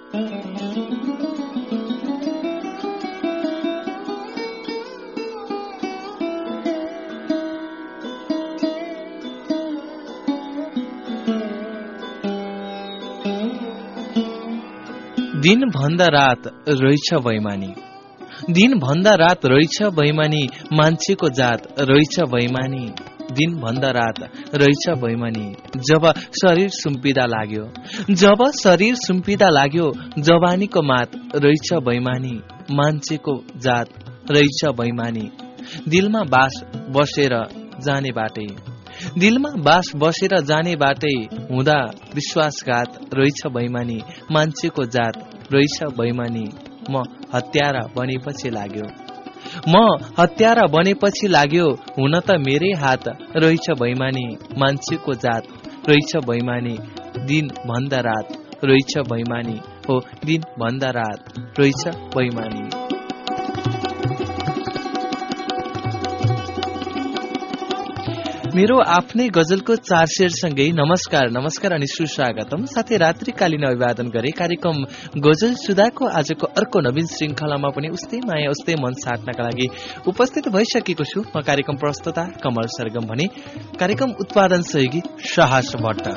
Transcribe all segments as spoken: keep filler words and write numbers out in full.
दिन भन्दा रात रहेछ बैमानी, दिन भन्दा रात रहेछ बैमानी, मान्छेको जात रहेछ बैमानी, दिन भन्दा रात रहेछ बैमानी। जब शरीर सुम्पिदा लाग्यो, जब शरीर सुम्पिदा लाग्यो, जवानीको मात रहेछ बैमानी, मान्छेको जात रहेछ बैमानी। दिलमा बास बसेर जाने बाटै, दिलमा बास बसेर जाने बाटै हुँदा विश्वासघात रहेछ बैमानी, मान्छेको जात रहेछ बैमानी। म हत्यारा बनेपछि लाग्यो, म हत्यारा बनेपछि लाग्यो, हुन त मेरै हात रहेछ बैमानी, मान्छेको जात रहेछ बैमानी। दिन भन्दा रात रहेछ बैमानी, हो दिन भन्दा रात रहेछ बैमानी। मेरो आफ्नै गजलको चार शेरसँगै नमस्कार नमस्कार अनि सुस्वागतम साथै रात्रिकालीन अभिवादन गरे कार्यक्रम गजल सुधाको आजको अर्को नवीन श्रृंखलामा पनि उस्तै माया उस्तै मन साट्नका लागि उपस्थित भइसकेको छु। म कार्यक्रम प्रस्तुता कमल सरगम भने कार्यक्रम उत्पादन सहयोगी साहस भट्ट।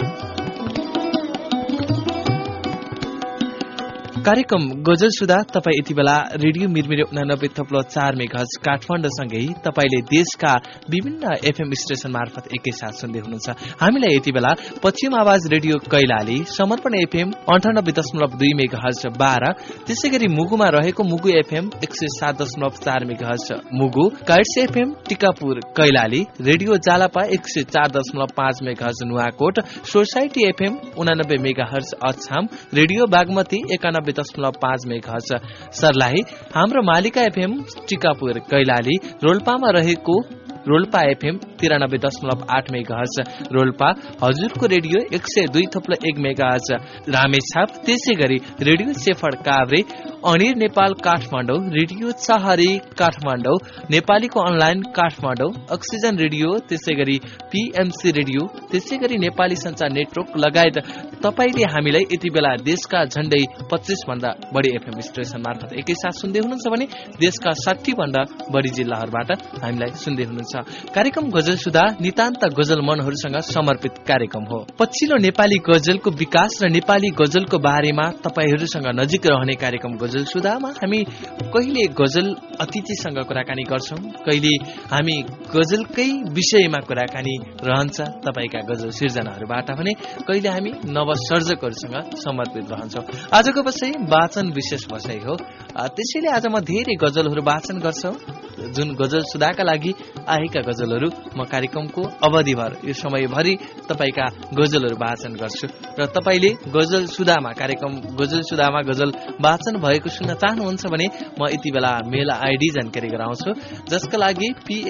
कार्यक्रम गजल सुधा तपाई यति बेला रेडियो मिरमिरे उनानब्बे थप्लो चार मेगाहर्ज काठमाडौँसँगै तपाईले देशका विभिन्न एफएम स्टेशन मार्फत एकैसाथ सुन्दै हुनुहुन्छ। हामीलाई यति बेला पश्चिम आवाज रेडियो कैलाली, समर्पण एफएम अन्ठानब्बे दशमलव दुई मेगाहर्ज बाह्र, त्यसै गरी मुगुमा रहेको मुगु एफएम एक सय सात दशमलव चार megahertz Mugu, kites FM Tikapur Kailali, radio Jalapa एक सय चार दशमलव पाँच मेगाहर्ज नुवाकोट, सोसाइटी एफएम उनानब्बे मेगाहर्ज अछाम, रेडियो बागमती एकानब्बे दशमलव पाँच मेगाहर्ज सर्लाही, हाम्रो मालिका एफएम टिकापुर कैलाली, रोल्पामा रहेको रोल्पा एफएम तिरानब्बे दशमलव आठ मेगाहर्ज रोल्पा, हजुरको रेडियो एक सय दुई थप्लो एक मेगाहर्ज रामेछाप, त्यसै गरी रेडियो सेफर काभ्रे, अनिर नेपाल काठमाडौँ, रेडियो चाहरी काठमाडौँ, नेपालीको अनलाइन काठमाडौँ, अक्सिजन रेडियो, त्यसै गरी पीएमसी रेडियो, त्यसै गरी नेपाली संचार नेटवर्क लगायत तपाईले हामीलाई यति बेला देशका झण्डै पच्चीस भन्दा बढी एफएम स्टेशन मार्फत एकैसाथ सुन्दै हुनुहुन्छ भने देशका साठी भन्दा बढी जिल्लाहरूबाट हामीलाई सुन्दै हुनुहुन्छ। कार्यक्रम गजल सुधा नितान्त गजल मनहरूसँग समर्पित कार्यक्रम हो। पछिल्लो नेपाली गजलको विकास र नेपाली गजलको बारेमा तपाईहरूसँग नजिक रहने कार्यक्रम गजल सुधामा हामी कहिले गजल अतिथिसँग कुराकानी गर्छौं, कहिले हामी गजलकै विषयमा कुराकानी रहन्छ तपाईका गजल सिर्जनाहरूबाट भने कहिले हामी नवसर्जकहरूसँग समर्पित रहन्छौं। आजको विषय वाचन विशेष विषय हो, त्यसैले आज म धेरै गजलहरू वाचन गर्छु। जुन गजल सुधाका लागि आएका गजलहरू म कार्यक्रमको अवधिभर यो समयभरि तपाईका गजलहरू वाचन गर्छु र तपाईले गजल सुधामा कार्यक्रम गजल सुधामा गजल वाचन भएको सुन्न चाहनुहुन्छ भने म यति बेला मेल आइडी जानकारी गराउँछु, जसका लागि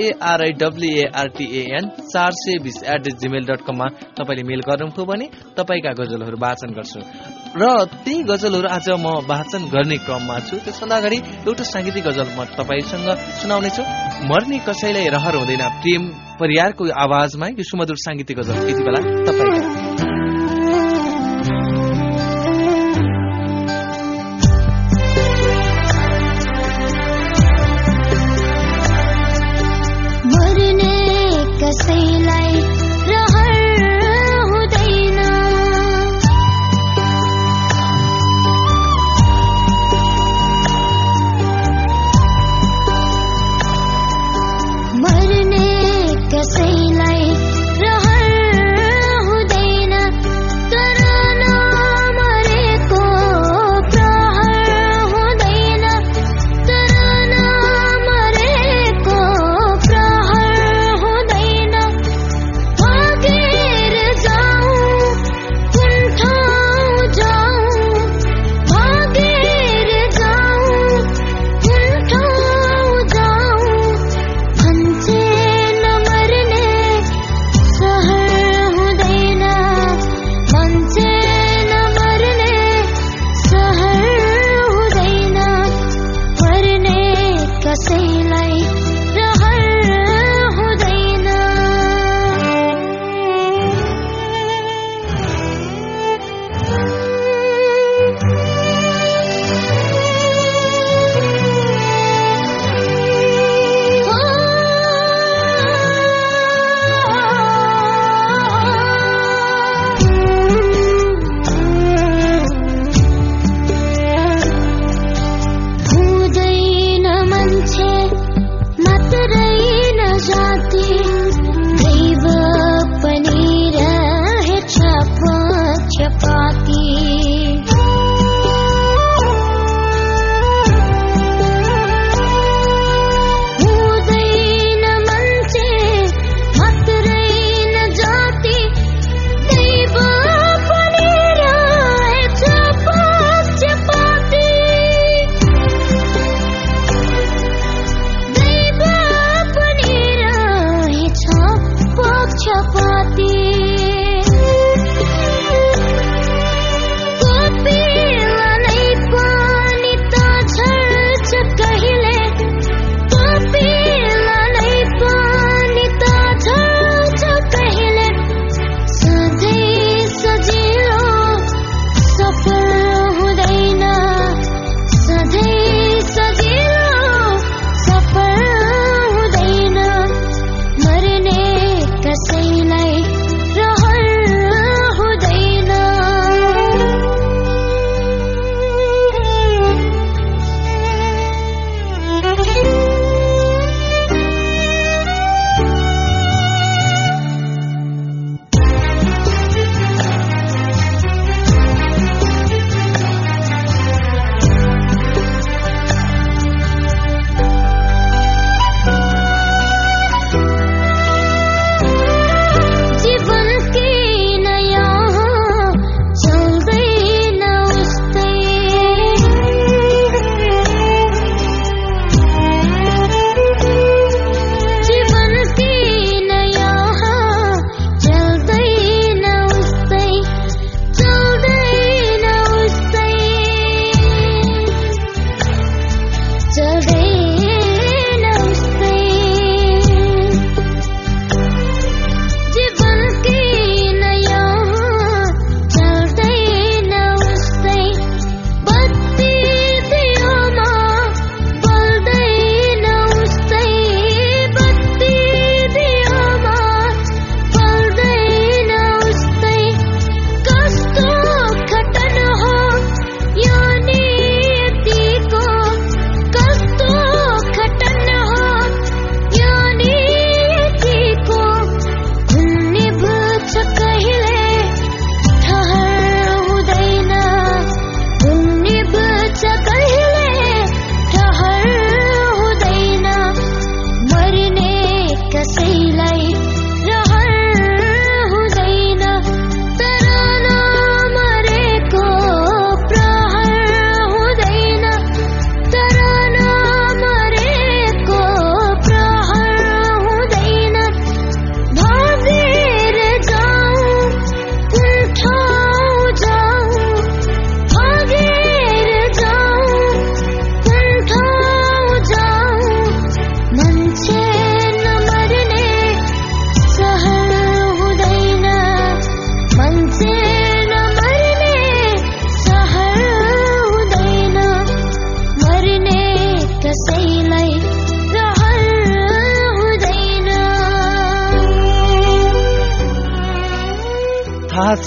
पीएआरआईडब्ल्यूएआरटीएएन चार सय बीस एट जीमेल डट कममा तपाईँले मेल गर्नुभयो भने तपाईँका गजलहरू वाचन गर्छु र त्यही गजलहरू आज म वाचन गर्ने क्रममा छु। त्यसभन्दा अगाडि एउटा सांगीतिक गजल म तपाईँसँग सुनाउनेछु। मर्ने कसैलाई रहर हुँदैन, प्रेम परियारको आवाजमा यो सुमधुर सांगीतिक गजल यति बेला तपाईँका कसैलाई रहर हुँदैन।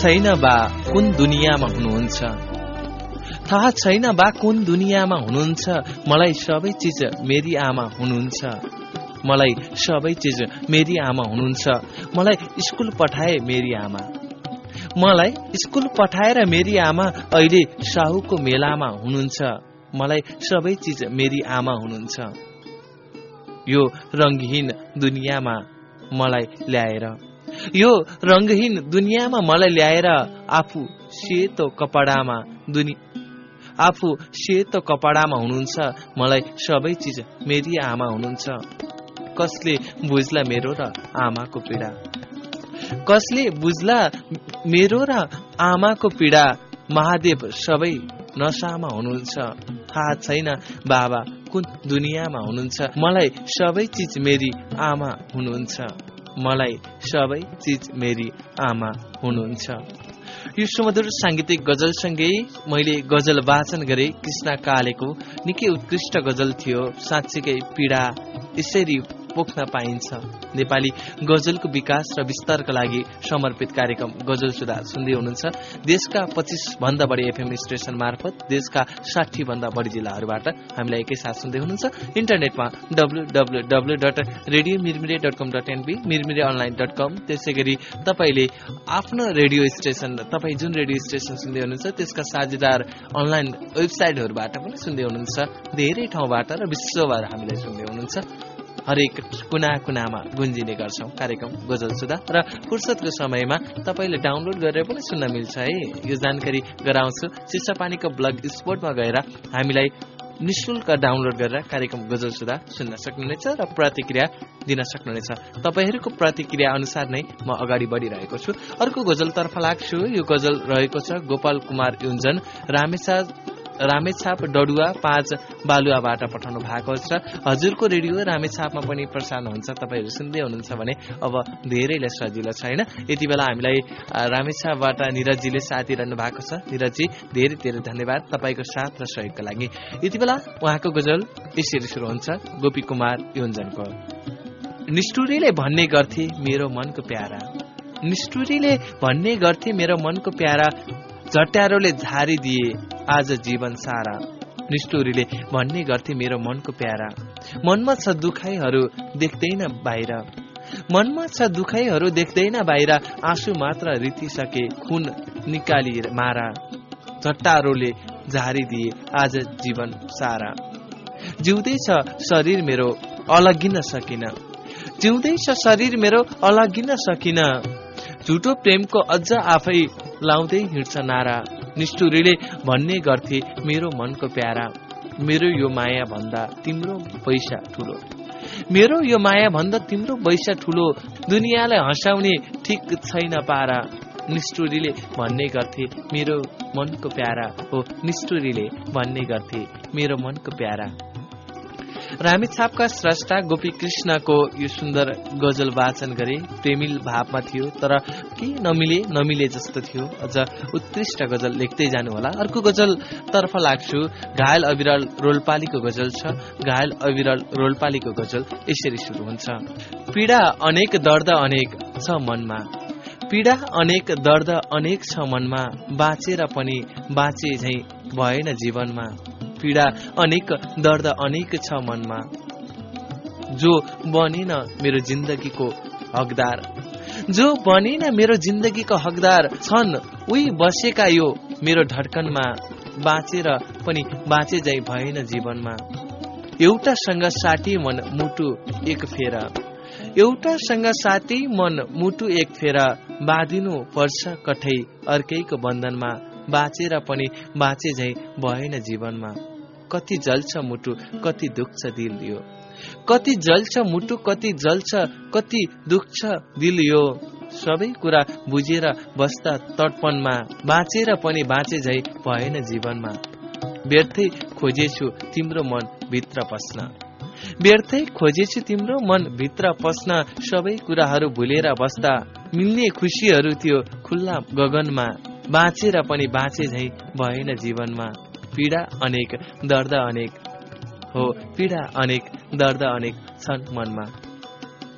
छैन बा कुन दुनियाँमा हुनुहुन्छ, थाहा छैन बा कुन दुनियाँमा हुनुहुन्छ, मलाई सबै चिज मेरी आमा हुनुहुन्छ, मलाई सबै चिज मेरी आमा हुनुहुन्छ, मलाई स्कुल पठाए मेरी आमा, मलाई स्कुल पठाएर मेरी आमा अहिले साहुको मेलामा हुनुहुन्छ, मलाई सबै चिज मेरी आमा हुनुहुन्छ। यो रंगहीन दुनियाँमा मलाई ल्याएर यो रंगहीन दुनियाँमा मलाई ल्याएर आफू सेतो कपडामा दुनि आफू सेतो कपडामा हुनुहुन्छ, मलाई सबै चिज मेरी आमा हुनुहुन्छ। कसले बुझ्ला मेरो र आमाको पीडा, कसले बुझ्ला मेरो र आमाको पीडा, महादेव सबै नसामा हुनुहुन्छ, थाहा छैन बाबा कुन दुनियाँमा हुनुहुन्छ, मलाई सबै चिज मेरी आमा हुनुहुन्छ, मलाई सबै चिज मेरी आमा हुनुहुन्छ। यो सुमधुर सांगीतिक गजलसँगै मैले गजल वाचन गरे कृष्ण कालेको निकै उत्कृष्ट गजल थियो। साँच्चीकै पीडा यसरी पोख्न पाइन्छ। नेपाली गजलको विकास र विस्तारका लागि समर्पित कार्यक्रम गजल सुधा सुन्दै हुनुहुन्छ। देशका पच्चीस भन्दा बढी एफएम स्टेशन मार्फत देशका साठी भन्दा बढी जिल्लाहरूबाट हामीलाई एकैसाथ सुन्दै हुनुहुन्छ। इन्टरनेटमा W W W dot radio Mirmire dot com dot NP Mirmire online dot com, त्यसै गरी तपाईँले आफ्नो रेडियो स्टेशन तपाईँ जुन रेडियो स्टेशन सुन्दै हुनुहुन्छ त्यसका साझेदार अनलाइन वेबसाइटहरूबाट पनि सुन्दै हुनुहुन्छ। धेरै ठाउँबाट र विश्वभर हामीलाई सुन्दै हुनुहुन्छ। हरेक कुना कुनामा गुन्जिने गर्छौं कार्यक्रम गजल सुधा र फुर्सदको समयमा तपाईले डाउनलोड गरेर पनि सुन्न मिल्छ है। यो जानकारी गराउँछु। चिसापानीको ब्लग स्पोर्टमा गएर हामीलाई निशुल्क डाउनलोड गरेर कार्यक्रम गजल सुधा सुन्न सक्नुहुनेछ र प्रतिक्रिया दिन सक्नुहुनेछ। तपाईहरूको प्रतिक्रिया अनुसार नै म अगाडि बढिरहेको छु। अर्को गजलतर्फ लाग्छु। यो गजल रहेको छ गोपाल कुमार युञ्जन रामेछा रामेछाप डडुवा पाँच बालुवाबाट पठाउनु भएको छ। हजुरको रेडियो रामेछापमा पनि प्रसारण हुन्छ, तपाईँहरू सुन्दै हुनुहुन्छ भने अब धेरैलाई सजिलो छैन। यति बेला हामीलाई रामेछापबाट निरजजीले साथ दिइरहनु भएको छ। निरजजी धेरै धेरै धन्यवाद तपाईँको साथ र सहयोगका लागि। यति बेला उहाँको गजल यसरी सुरु हुन्छ गोपी कुमार युञ्जनको। निष्ठुरीले भन्ने गर्थे मेरो मनको प्यारा, निष्ठुरीले भन्ने गर्थे मेरो मनको प्यारा, झट्यारोले झारिदिए आज जीवन सारा। निष्ठुरीले भन्ने गर्थे मेरो मनको प्यारा, मनमा छ दुखाइहरू देख्दैन बाहिर, मनमा छ दुखाइहरू देख्दैन बाहिर, आँसु मात्र रितिसके खुन निकाली मारा, झट्टारोले झारिदिए आज जीवन सारा। जिउँदैछ शरीर मेरो अलगिन सकिन, जिउँदैछ शरीर मेरो अलगिन सकिन, झुटो प्रेमको अझ आफै लाउँदै हिँड्छ नारा। निष्ठुरीले भन्ने गर्थे मेरो मनको प्यारा, मेरो यो माया भन्दा तिम्रो पैसा ठुलो, मेरो यो माया भन्दा तिम्रो पैसा ठुलो, दुनियाँलाई हँसाउने ठिक छैन पारा। निष्ठुरीले भन्ने गर्थे मेरो मनको प्यारा हो, निष्ठुरीले भन्ने गर्थे मेरो मनको प्यारा। रामेछापका स्रष्टा गोपी कृष्णको यो सुन्दर गजल वाचन गरे। प्रेमिल भावमा थियो तर के नमिले नमिले जस्तो थियो। अझ उत्कृष्ट गजल लेख्दै जानु होला। अर्को गजल तर्फ लाग्छु। घायल अविरल रोल्पालीको गजल छ। घायल अविरल रोल्पालीको गजल यसरी सुरु हुन्छ। पीडा अनेक दर्द अनेक छ मनमा, पीडा अनेक दर्द अनेक छ मनमा, बाँचेर पनि बाँचे झै भएन जीवनमा, पीडा अनेक दर्द अनेक छ मनमा, जो बनेन मेरो जिन्दगीको हकदार, जो बनेन मेरो जिन्दगीको हकदार, छन् उही बसेका यो मेरो धड्कनमा, बाँचेर पनि बाँचे झै भएन जीवनमा। एउटासँग साटी मन मुटु एक फेरा, एउटासँग साटी मन मुटु एक फेरा, बाँधिनु पर्छ कठै अर्कैको बन्धनमा, बाँचेर पनि बाँचे झै भएन जीवनमा। कति जल्छ मुटु कति दुख्छ दिल यो, कति जल्छ मुटु कति जल्छ कति दुख्छ दिल यो, सबै कुरा बुझेर बस्दा तडपनमा, बाँचेर पनि बाँचे झै भएन जीवनमा। व्यर्थै खोजेछु तिम्रो मन भित्र पस्न, व्यर्थै खोजेछु तिम्रो मन भित्र पस्न, सबै कुराहरू भुलेर बस्दा मिल्ने खुसीहरू थियो खुल्ला गगनमा, बाँचेर पनि बाँचे झै भएन जीवनमा। पीडा अनेक दर्द अनेक हो, पीडा अनेक दर्द अनेक छन् मनमा।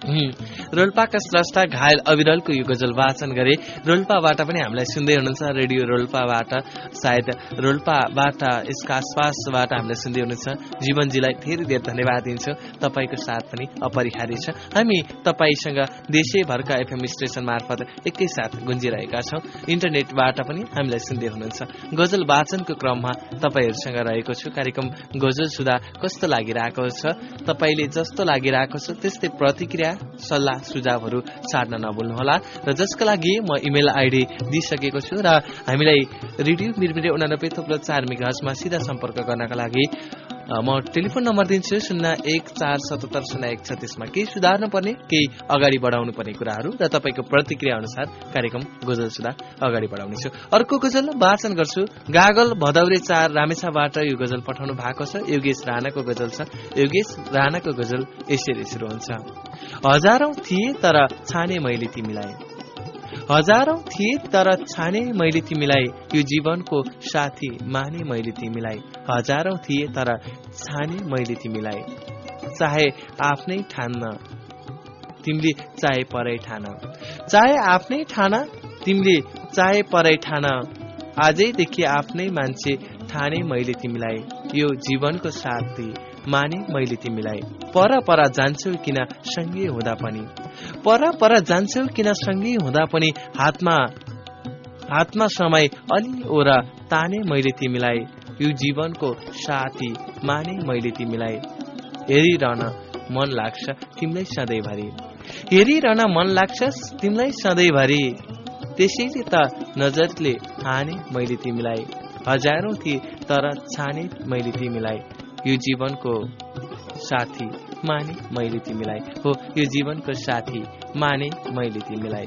रोल्पाका स्रष्टा घायल अविरलको यो गजल वाचन गरे। रोल्पाबाट पनि हामीलाई सुन्दै हुनुहुन्छ, रेडियो रोल्पाबाट, सायद रोल्पाबाट यसका आसपासबाट हामीलाई सुन्दै हुनुहुन्छ। जीवनजीलाई धेरै धेरै धन्यवाद दिन्छु, तपाईँको साथ पनि अपरिहार्य छ। हामी तपाईँसँग देशैभरका एफएम स्टेशन मार्फत एकैसाथ गुन्जिरहेका छौँ। इन्टरनेटबाट पनि हामीलाई सुन्दै हुनुहुन्छ। गजल वाचनको क्रममा तपाईँहरूसँग रहेको छु। कार्यक्रम गजल सुधा कस्तो लागिरहेको छ, तपाईँले जस्तो लागिरहेको छ त्यस्तै प्रतिक्रिया, सल्लाह, सुझावहरू सार्न नभुल्नुहोला। र जसका लागि म इमेल आइडी दिइसकेको छु र हामीलाई रेडियो मिरमिरे उनानब्बे थोप्लो चार मेगाहर्जमा सिधा सम्पर्क गर्नका लागि म टेलिफोन नम्बर दिन्छु शून्य एक चार सतहत्तर शून्य एक छत्तिसमा केही सुधार्नु पर्ने, केही अगाडि बढाउनु पर्ने कुराहरू र तपाईँको प्रतिक्रिया अनुसार कार्यक्रम गजल सुधा अगाडि बढाउनेछु। अर्को गजल वाचन गर्छु। गागल भदौरे चार रामेछाबाट यो गजल पठाउनु भएको छ। योगेश राणाको गजल छ। योगेश राणाको गजल यसरी सुरु हुन्छ। हजारौं थिए तर छाने मैले तिमीलाई, हजारौं थिए तर छाने मैले तिमीलाई, यो जीवनको साथी माने मैले तिमीलाई। हजारौं थिए तर छाने मैले तिमीलाई, चाहे आफ्नै ठान्न तिमीले चाहे परै ठान, चाहे आफ्नै ठान तिमीले चाहे परै ठान, आजैदेखि आफ्नै मान्छे ठाने मैले तिमीलाई, यो जीवनको साथी माने मैले तिमीलाई। पर पर जान्छौ किन सँगै हुँदा पनि, पर पर जान्छौ किन सँगै हुँदा पनि, हातमा हातमा समय अलि ओरा ताने मैले तिमीलाई, यो जीवनको साथी माने मैले तिमीलाई। हेरिरहन मन लाग्छ तिमीलाई सधैँभरि, हेरिरहन मन लाग्छ तिमीलाई सधैँभरि, त्यसैले त नजरले हाने मैले तिमीलाई। हजारौं थिए तर छाने मैले तिमीलाई, यो जीवनको साथी माने मैले तिमीलाई। हो, यो जीवनको साथी माने मैले तिमीलाई।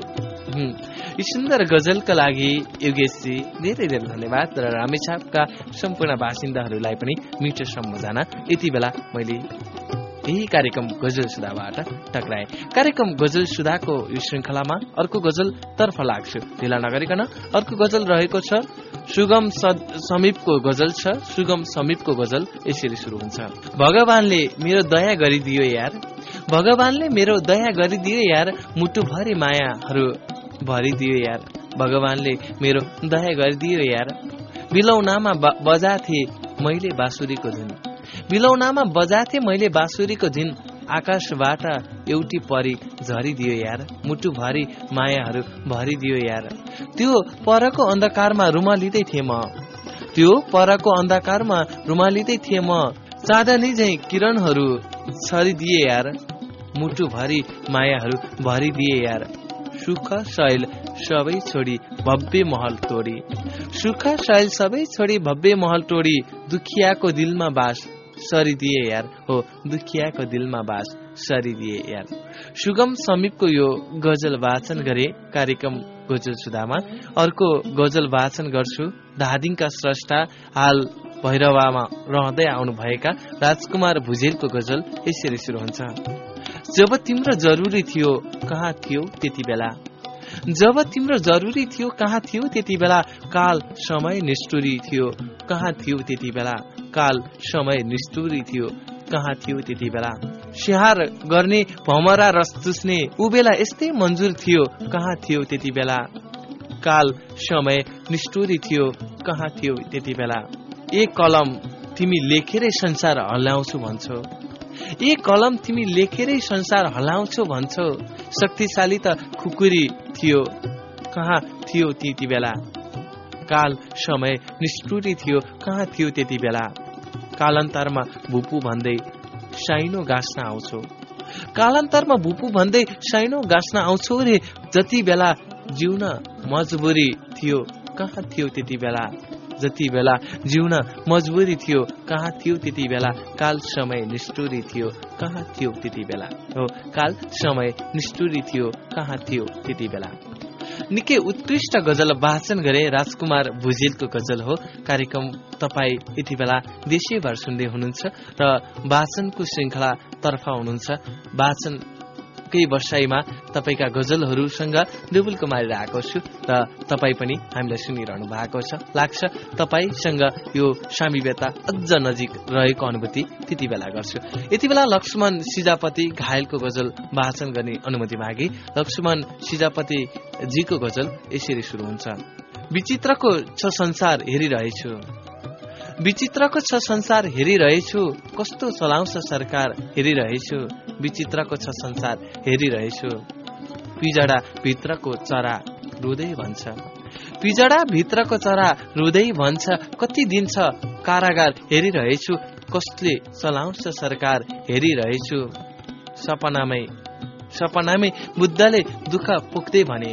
यी सुन्दर गजलका लागि योगेशजी धेरै धेरै धन्यवाद। र रामेछापका सम्पूर्ण बासिन्दाहरूलाई पनि मिठो सम्झना। यति बेला मैले यही कार्यक्रम गजल सुधाबाट टक्राए। कार्यक्रम गजल सुधाको यो श्रृङ्खलामा अर्को गजल तर्फ लाग्छु। ढिला नगरिकन अर्को गजल रहेको छ। सुगम समीपको गजल छ। सुगम समीपको गजल यसरी सुरु हुन्छ। भगवानले मेरो दया गरिदियो यार, भगवानले मेरो दया गरिदियो यार, मुटुभरि मायाहरू भरिदियो यार, भगवानले मेरो दया गरिदियो यार। बिलौनामा बजाथे मैले बाँसुरीको धुन, बिलौनामा बजाथे मैले बाँसुरीको धुन, आकाशबाट एउटी परी झरिदियो यार, मुटुभरि मायाहरू भरिदियो यार। त्यो परको अन्धकारमा रुमालिँदै थिएँ म, त्यो परको अन्धकारमा रुमालिँदै थिएँ म, चाँदनी झैँ किरणहरू छरिदिए यार, मुटुभरि मायाहरू भरिदिए यार। सुख शैल सबै छोडी भव्य महल तोडी, सुख शैल सबै छोडी भव्य महल तोडी, दुखियाको दिलमा बास सरिदिए यार। हो, दुखियाको दिलमा बास सरिदिए यार। सुगम समीपको यो गजल वाचन गरे कार्यक्रम गजल सुधामा। अर्को गजल वाचन गर्छु। धादिङका स्रष्टा हाल भैरवामा रहँदै आउनुभएका राजकुमार भुजेलको गजल यसरी सुरु हुन्छ। जब तिम्रो जरुरी थियो कहाँ थियो त्यति बेला, जब तिम्रो जरुरी थियो कहाँ थियो त्यति बेला, काल समय निष्ठुरी थियो कहाँ थियो त्यति बेला, काल समय निष्ठुरी थियो कहाँ थियो त्यति बेला। स्याहार गर्ने भमरा रस चुस्ने उ बेला यस्तै मन्जुर थियो कहाँ थियो त्यति बेला, काल समय निष्ठुरी थियो कहाँ थियो त्यति बेला। एक कलम तिमी लेखेरै संसार हल्लाउँछु भन्छौ, एक कलम तिमी लेखेरै संसार हल्लाउँछौ भन्छौ, शक्तिशाली त खुकुरी थियो कहाँ थियो त्यति बेला, काल समय निष्ठुरी थियो कहाँ थियो त्यति बेला। कालान्तरमा भुपु भन्दै साइनो गाँस्न आउँछौ, कालान्तरमा भुपु भन्दै साइनो गाँस्न आउँछौ रे, जति बेला जिउन मजबुरी थियो कहाँ थियो त्यति बेला, जति बेला जिउन मजबुरी थियो कहाँ थियो त्यति बेला, काल समय निष्ठुरी थियो कहाँ थियो त्यति बेला। हो, काल समय निष्ठुरी थियो कहाँ थियो त्यति बेला। निकै उत्कृष्ट गजल वाचन गरे राजकुमार भुजेलको गजल हो। कार्यक्रम तपाईँ यति बेला देशैभर सुन्दै हुनुहुन्छ र वाचनको श्रृङ्खला तर्फ हुनुहुन्छ। वाचन अर्कै बसाइमा तपाईँका गजलहरूसँग दुबुलको मारिरहेको छु र तपाईँ पनि हामीलाई सुनिरहनु भएको छ। लाग्छ तपाईँसँग यो सामिप्यता अझ नजिक रहेको अनुभूति त्यति बेला गर्छु। यति बेला लक्ष्मण सिजापति घायलको गजल वाचन गर्ने अनुमति मागे। लक्ष्मण सिजापति जीको गजल यसरी सुरु हुन्छ। विचित्रको छ संसार हेरिरहेछु, विचित्रको छ संसार हेरिरहेछु, कस्तो चलाउँछ सरकार हेरिरहेछु, विचित्रको छ संसार हेरिरहेछु। पिजडा भित्रको चरा रुँदै भन्छ, पिजडा भित्रको चरा रुँदै भन्छ, कति दिन छ कारागार हेरिरहेछु, कसले चलाउँछ सरकार हेरिरहेछु। सपनामै सपनामै बुद्धले दुःख पोख्दै भने,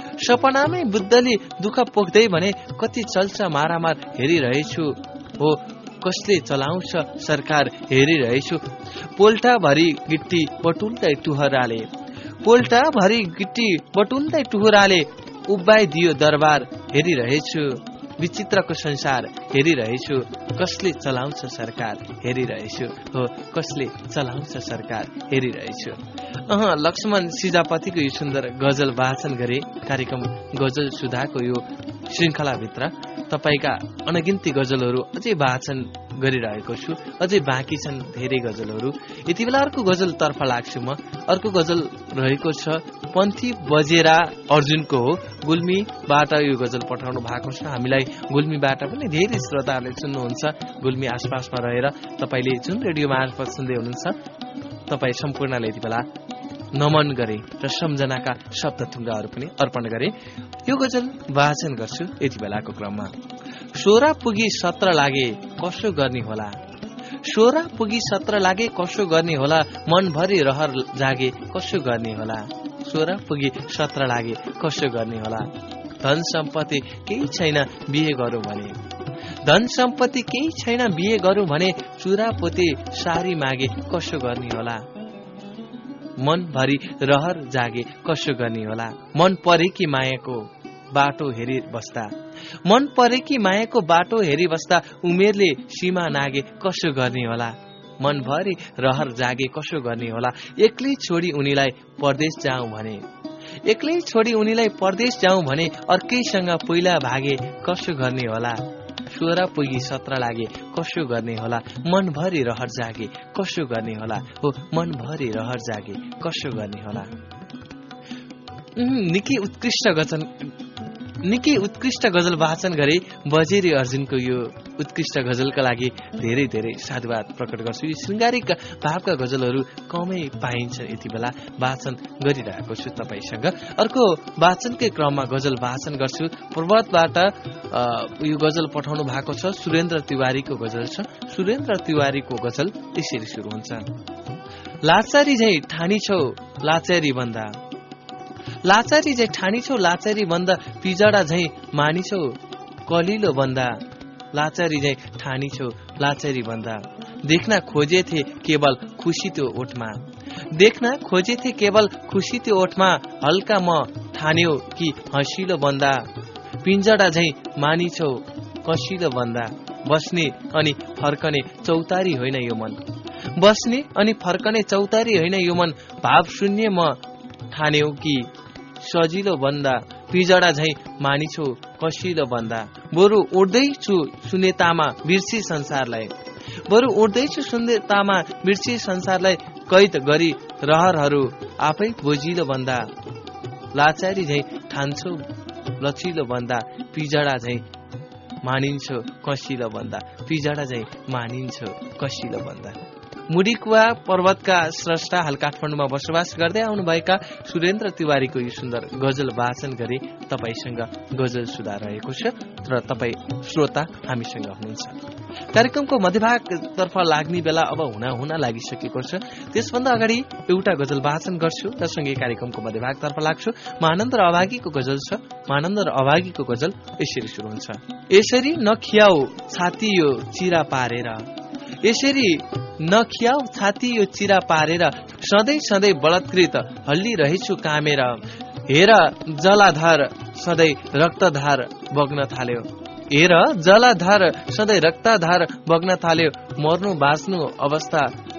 सपनामै बुद्धले दुःख पोख्दै भने, कति चल्छ मारामार हेरिरहेछु, हो कसले चलाउँछ सरकार हेरिरहेछु। पोल्टा भरि गिट्टी बटुल्दै टुहराले, पोल्टा भरि गिट्टी बटुल्दै टुहराले, उभ्याइदियो दरबार हेरिरहेछु, विचित्रको संसार हेरिरहेछु, कसले चलाउँछ सरकार हेरिरहेछु, हो कसले चलाउँछ सरकार हेरिरहेछु। अह लक्ष्मण सिजापतिको यो सुन्दर गजल वाचन गरे कार्यक्रम गजल सुधाको यो श्रृङ्खलाभित्र। तपाईँका अनगिन्ती गजलहरू अझै वाचन गरिरहेको छु, अझै बाँकी छन् धेरै गजलहरू। यति बेला अर्को गजलतर्फ लाग्छु म। अर्को गजल रहेको छ पन्थी बजेरा अर्जुनको हो, गुल्मीबाट यो गजल पठाउनु भएको छ। हामीलाई गुल्मीबाट पनि धेरै श्रोताहरूले सुन्नुहुन्छ। गुल्मी आसपासमा रहेर तपाईँले जुन रेडियो मार्फत सुन्दै हुनुहुन्छ, तपाईँ सम्पूर्णले यति बेला नमन गरे र सम्झनाका शब्द थुङ्गाहरू पनि अर्पण गरे। यो गजल वाचन गर्छु यति बेलाको क्रममा। सोह्र पुगी सत्र लागे कसो गर्ने होला, सोह्र पुगी सत्र लागे कसो गर्ने होला, मनभरि रहर जागे कसो गर्ने होला, सोह्र पुगी सत्र लागे कसो गर्ने होला। धन सम्पत्ति केही छैन बिहे गरौँ भने, धन सम्पत्ति केही छैन बिहे गरौँ भने, चुरा पोते सारी मागे कसो गर्ने होला, मनभरि रहर जागे कसो गर्ने होला। मन परेकी मायाको बाटो हेरी बस्दा, मन परेकी मायाको बाटो हेरी बस्दा, उमेरले सीमा नागे कसो गर्ने होला, मनभरि रहर जागे कसो गर्ने होला। एक्लै छोडी उनीलाई परदेश जाउँ भने, एक्लै छोडी उनीलाई परदेश जाउँ भने, अर्कैसँग पहिला भागे कसो गर्ने होला, सोह्र पुगी सत्र लागे कसो गर्ने होला, मनभरि रहर जागे कसो गर्ने होला, हो मनभरि रहर जागे कसो गर्ने होला। निकै उत्कृष्ट गजल निकै उत्कृष्ट गजल वाचन गरे बजेरी अर्जुनको यो उत्कृष्ट गजलका लागि धेरै धेरै साधुवाद प्रकट गर्छु। यी शृङ्गारिक भावका गजलहरू कमै पाइन्छ, यति बेला वाचन गरिरहेको छु तपाईँसँग। अर्को वाचनकै क्रममा गजल वाचन गर्छु। पर्वतबाट यो गजल पठाउनु भएको छ, सुरेन्द्र तिवारीको गजल छ। सुरेन्द्र तिवारीको गजल यसरी सुरु हुन्छ। लाचारी झै ठानी छौ लाचारी बन्दा, लाचारी झै ठानी छौ लाचारी बन्दा, पिजडा झै मानी छौ कलिलो बन्दा, लाचारी झै ठानी छौ लाचारी बन्दा। देख्न खोजेथे केवल खुसी त्यो ओठमा, देख्न खोजेथे केवल खुसी त्यो ओठमा, हल्का म ठान्यो कि हँसिलो बन्दा, पिंजडा झै मानी छौ कसिलो बन्दा। बस्ने अनि फर्कने चौतारी होइन यो मन, बस्ने अनि फर्कने चौतारी होइन यो मन, भाव शून्य म ठान्यो कि सजिलो बन्दा, पिजडा झै मानिछौ कसिलो बन्दा। बरु उड्दैछु सुनेतामा बिर्सी संसारलाई, बरु उड्दैछु सुनेतामा बिर्सी संसारलाई, कैद गरी रहरहरू आफै बोझिलो बन्दा। लाचारी झै ठान्छौ लचिलो बन्दा, पिजडा झै मानिन्छौ कसिलो बन्दा, पिजडा झै मानिन्छौ कसिलो बन्दा। मुडीकुवा पर्वतका स्रष्टा हाल काठमाडौँमा बसोबास गर्दै आउनुभएका सुरेन्द्र तिवारीको यो सुन्दर गजल वाचन गरी तपाईसँग गजल सुधार रहेको छ र तपाईँ श्रोता हामीसँग हुनुहुन्छ। कार्यक्रमको मध्यभागतर्फ लाग्ने बेला अब हुन हुन लागिसकेको छ। त्यसभन्दा अगाडि एउटा गजल वाचन गर्छु र सँगै कार्यक्रमको मध्यभागतर्फ लाग्छु। महानन्द र अभागीको गजल छ। महानन्द र अभागीको गजल यसरी सुरु हुन्छ। यसरी नखियाउ छाती यो चिरा पारेर, यसरी नखियाउ छाती यो चिरा पारेर, सधैँ सधैँ बलात्कृत हल्ली रहेछु कामेर। हेर जलाधार सधैँ रक्तधार बग्न थाल्यो, हेर जलाधार सधैँ रक्तधार बग्न थाल्यो। मर्नु बाँच्नु अवस्था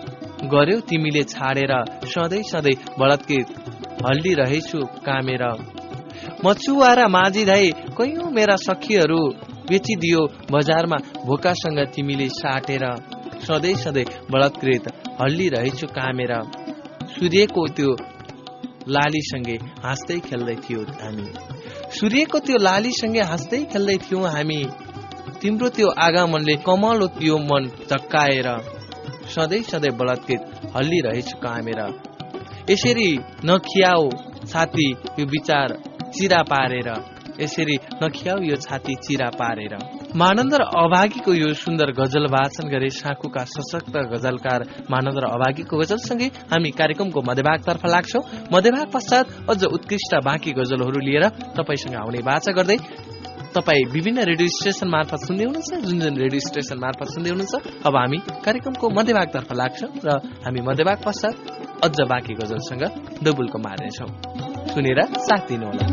गर्यौ तिमीले छाडेर सधैँ सधैँ बलात्कृत हल्लिरहेछु कामेर मचुवारा माझी धाई कैयौं मेरा सखीहरू बेचिदियो बजारमा भोकासँग तिमीले साटेर सधैँ सधैँ बलात्कृत हल्लिरहेछु कामेर सूर्यको त्यो लालीसँगै हाँस्दै खेल्दै थियो हामी सूर्यको त्यो लालीसँगै हाँस्दै खेल्दै थियौं हामी तिम्रो त्यो आगमनले कमलो त्यो मन झक्काएर सधैँ सधैँ बलात्कृत हल्लिरहेछु कामेर यसरी नखियाऊ छाती यो विचार चिरा पारेर यसरी नखियाऊ यो छाती चिरा पारेर मानन्द र अभागीको यो सुन्दर गजल वाचन गरे साँकुका सशक्त गजलकार मानन्द र अभागीको गजलसँगै हामी कार्यक्रमको मध्यभागतर्फ लाग्छौं। मध्यभाग पश्चात अझ उत्कृष्ट बाँकी गजलहरू लिएर तपाईसँग आउने वाचा गर्दै तपाईँ विभिन्न रेडियो स्टेशन मार्फत सुन्दै हुनुहुन्छ जुन जुन रेडियो स्टेशन मार्फत सुन्दै हुनुहुन्छ अब हामी कार्यक्रमको मध्यभागतर्फ लाग्छौं र हामी मध्यभाग पश्चात अझ बाँकी गजलसँग डबुलको मार्नेछौं। सुनेर साथ दिनुहोला।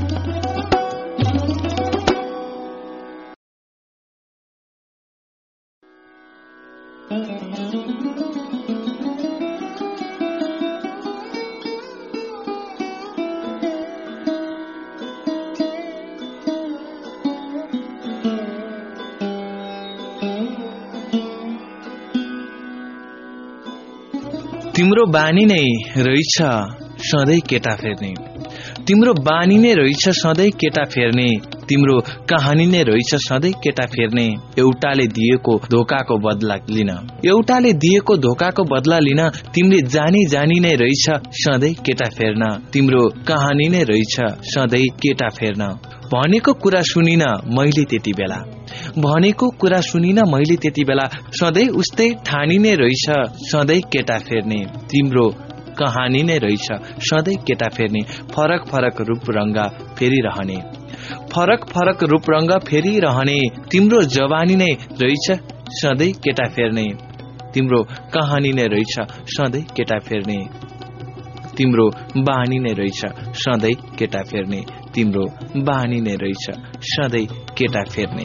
तिम्रो बानी नै रहेछ सधैँ केटा फेर्ने तिम्रो बानी नै रहेछ सधैँ केटा फेर्ने तिम्रो कहानी नै रहेछ सधैँ केटा फेर्ने एउटाले दिएको धोकाको बदला लिन एउटाले दिएको धोकाको बदला लिन तिमीले जानी जानी नै रहेछ सधैँ केटा फेर्न तिम्रो कहानी नै रहेछ सधैँ केटा फेर्न भनेको कुरा सुनिन मैले त्यति बेला भनेको कुरा सुनिन मैले त्यति बेला सधैँ उस्तै ठानिने रहेछ सधैँ केटा फेर्ने तिम्रो कहानी नै रहेछ सधैँ केटा फेर्ने फरक फरक रूप रंग फेरिरहने फरक फरक रूप रंग फेरिरहने तिम्रो जवानी नै रहेछ सधैँ केटा फेर्ने तिम्रो कहानी नै रहेछ सधैँ केटा फेर्ने तिम्रो बानी नै रहेछ सधैँ केटा फेर्ने तिम्रो बानी नै रहेछ सधैँ केटा फेर्ने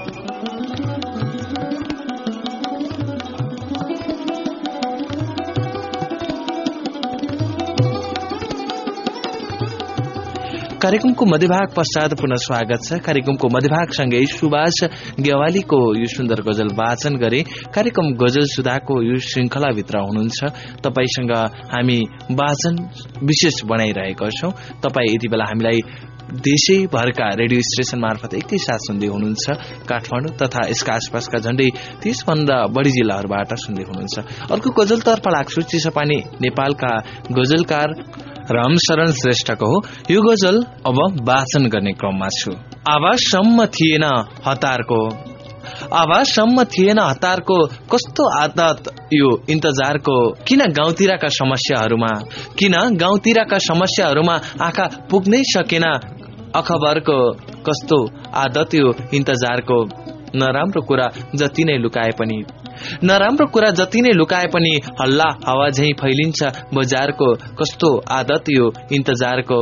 कार्यक्रमको मध्यभाग पश्चात पुनः स्वागत छ। कार्यक्रमको मध्यभागसँगै सुभाष गेवालीको यो सुन्दर गजल वाचन गरे। कार्यक्रम गजल सुधाको यो श्रृंखलाभित्र हुनुहुन्छ। तपाईसँग हामी वाचन विशेष बनाइरहेका छौं। तपाईँ यति बेला हामीलाई देशैभरका रेडियो स्टेशन मार्फत एकैसाथ सुन्दै हुनुहुन्छ। काठमाडौँ तथा यसका आसपासका झण्डै तीस भन्दा बढी जिल्लाहरूबाट सुन्दै हुनुहुन्छ। अर्को गजलतर्फ लाग्छु। चिसोपानी नेपालका गजलकार रामशरण श्रेष्ठको हो यो गजल अब वाचन गर्ने क्रममा छु। आवाजसम्म थिएन हतारको आवाजसम्म थिएन हतारको कस्तो आदत यो इन्तजारको किन गाउँतिरका समस्याहरूमा किन गाउँतिरका समस्याहरूमा आँखा पुग्नै सकेन अखबारको कस्तो आदत यो इन्तजारको नराम्रो कुरा जति नै लुकाए पनि नराम्रो कुरा जति नै लुकाए पनि हल्ला हावा झैं फैलिन्छ बजारको कस्तो आदत यो इन्तजारको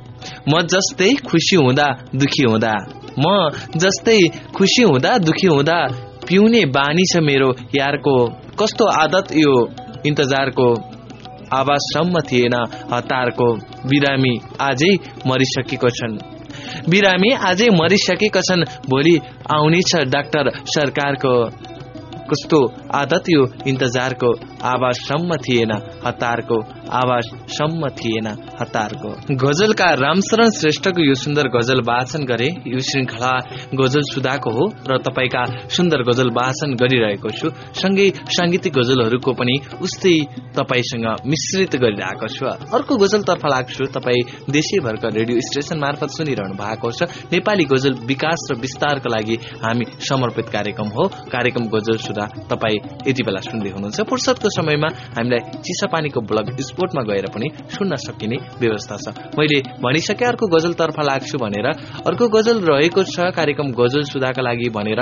म जस्तै खुसी हुँदा दुखी हुँदा म जस्तै खुसी हुँदा दुखी हुँदा पिउने बानी छ मेरो यारको कस्तो आदत यो इन्तजारको आवाजसम्म थिएन हतारको बिरामी आजै मरिसकेको छन् बिरामी आजै मरिसकेका छन् भोलि आउनेछ डाक्टर सरकारको कस्तो आदत यो इन्तजारको आवाजसम्म थिएन हतारको आवाजसम्म थिएन हतारको। गजलकार रामशरण श्रेष्ठको यो सुन्दर गजल वाचन गरे। यो श्रृंखला गजल सुधाको हो र तपाईका सुन्दर गजल वाचन गरिरहेको छु। सँगै सांगीतिक गजलहरूको पनि उस्तै तपाईसँग मिश्रित गरिरहेको छु। अर्को गजलतर्फ लाग्छु। तपाईँ देशैभरका रेडियो स्टेशन मार्फत सुनिरहनु भएको छ। नेपाली गजल विकास र विस्तारका लागि हामी समर्पित कार्यक्रम हो। कार्यक्रम गजल सुधा तपाईँ यति बेला सुन्दै हुनुहुन्छ। फुर्सदको समयमा हामीलाई चिसापानीको ब्लग स्पोर्टमा गएर पनि सुन्न सकिने व्यवस्था छ। मैले भनिसके अर्को गजलतर्फ लाग्छु भनेर। अर्को गजल रहेको छ कार्यक्रम गजल सुधाका लागि भनेर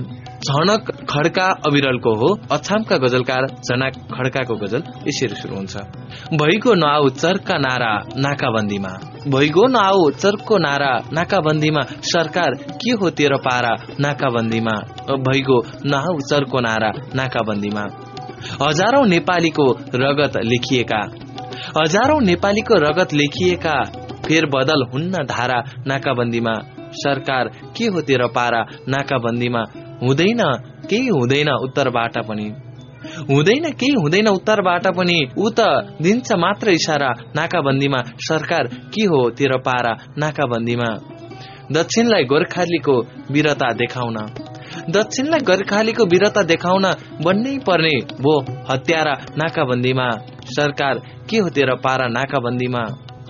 झनक खड्का अविरलको हो। अछामका गजलकार झनक खड्काको गजल यसरी सुरु हुन्छ। भइगो नआउ चर्का नारा नाकाबन्दीमा भइगो नआउ चर्को नारा नाकाबन्दीमा सरकार के हो तेरो पारा नाकाबन्दीमा भइगो नआउ चर्को नारा नाकाबन्दीमा हजारौं नेपालीको रगत लेखिएका हजारौं नेपालीको रगत लेखिएका फेरबदल हुन्न धारा नाकाबन्दीमा सरकार के हो तेरो पारा नाकाबन्दीमा हुँदैन केही हुँदैन उत्तरबाट पनि हुँदैन केही हुँदैन उत्तरबाट पनि उ त दिन्छ मात्र इशारा नाकाबन्दीमा सरकार के हो तेरो पारा नाकाबन्दीमा दक्षिणलाई गोर्खालीको वीरता देखाउन दक्षिणलाई गोर्खालीको वीरता देखाउन बन्नै पर्ने भो हत्यारा नाकाबन्दीमा सरकार के हो तेरो पारा नाकाबन्दीमा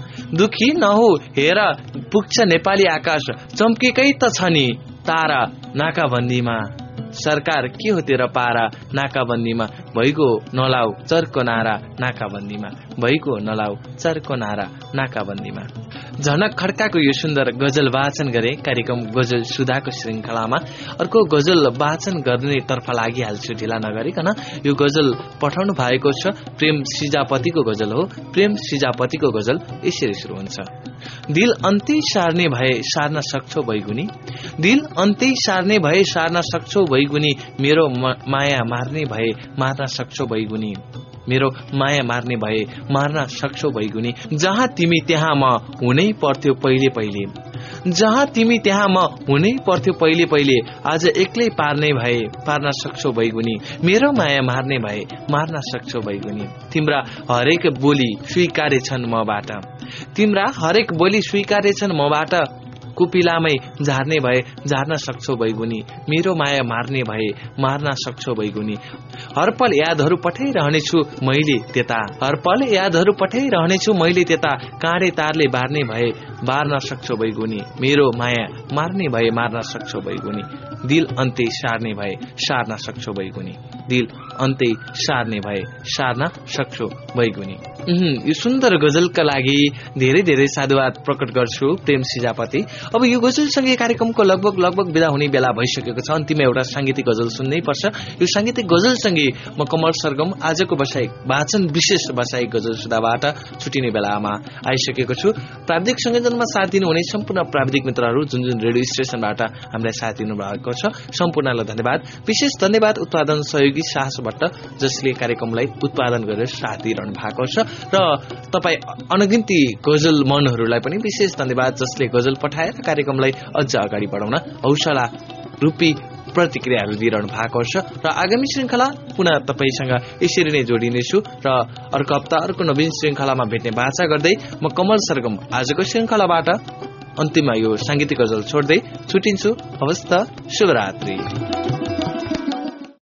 दुखी नहो हेर पुग्छ नेपाली आकाश चम्केकै त छ नि तारा नाकाबन्दीमा सरकार के हो तेरो पारा नाकाबन्दीमा भइगो नलाउ चर्को नारा नाकाबन्दीमा भइगो नलाउ चर्को नारा नाकाबन्दीमा। झनक खड्काको यो सुन्दर गजल वाचन गरे कार्यक्रम गजल सुधाको श्रृंखलामा। अर्को गजल वाचन गर्ने तर्फ लागिहाल्छु ढिला नगरिकन। यो गजल पठाउनु भएको छ प्रेम सिजापतिको गजल हो। प्रेम सिजापतिको गजल यसरी सुरु हुन्छ। दिल अन्त्य सार्ने भए सार्न सक्छौ बैगुनी दिल अन्त्य सार्ने भए सार्न सक्छौ बैगुनी मेरो माया मार्ने भए मार्न सक्छौ बैगुनी मेरो माया मार्ने भए मार्न सक्छौ बैगुनी जहाँ तिमी त्यहाँ म हुनै पर्थ्यो पहिले पहिले जहाँ तिमी त्यहाँ म हुनै पर्थ्यो पहिले पहिले आज एक्लै पार्ने भए पार्न सक्छौ बैगुनी मेरो माया मार्ने भए मार्न सक्छौ बैगुनी तिम्रा हरेक बोली स्वीकार्य छन् मबाट तिम्रा हरेक बोली स्वीकार्य छन् मबाट कुपिलामै झार्ने भए झार्न सक्छौ बैगुनी मेरो माया मार्ने भए मार्न सक्छौ बैगुनी हरपल यादहरू पठाइरहनेछु मैले त्यता हरपल यादहरू पठाइरहनेछु मैले त्यता काँडे तारले बार्ने भए बार्न सक्छौ बैगुनी मेरो माया मार्ने भए मार्न सक्छौ बैगुनी दिल अन्त्य सार्ने भए सार्न सक्छौ बैगुनी दिल अन्त्य सार्ने भए सार्न सक्छौ बैगुनी। यो सुन्दर गजलका लागि धेरै धेरै साधुवाद प्रकट गर्छु प्रेम सिजापति। अब यो गजलसँगै कार्यक्रमको लगभग लगभग विदा हुने बेला भइसकेको छ। अन्तिममा एउटा सांगीतिक गजल सुन्नै पर्छ। यो सांगीतिक गजलसँगै म कमल सरगम आजको बसाई वाचन विशेष बसाई गजल सुधाबाट छुटिने बेलामा आइसकेको छु। प्राविधिक संयोजनमा साथ दिनुहुने सम्पूर्ण प्राविधिक मित्रहरू जुन जुन रेडियो स्टेशनबाट हामीलाई साथ दिनु भएको छ सम्पूर्णलाई धन्यवाद। विशेष धन्यवाद उत्पादन सहयोगी साहस भट्ट जसले कार्यक्रमलाई उत्पादन गरेर साथ दिइरहनु भएको छ र तपाई अनगिन्ती गजल मनहरूलाई पनि विशेष धन्यवाद जसले गजल पठाएर कार्यक्रमलाई अझ अगाडि बढाउन हौसला रूपी प्रतिक्रियाहरू दिइरहनु भएको छ र आगामी श्रृंखला पुनः तपाईसँग यसरी नै जोडिनेछु र अर्को हप्ता अर्को नवीन श्रृंखलामा भेट्ने बाचा गर्दै म कमल सरगम आजको श्रृंखलाबाट अन्तिममा यो सांगीतिक गजल छोड्दै छुटिन्छु। हवस् त, शुभरात्रि।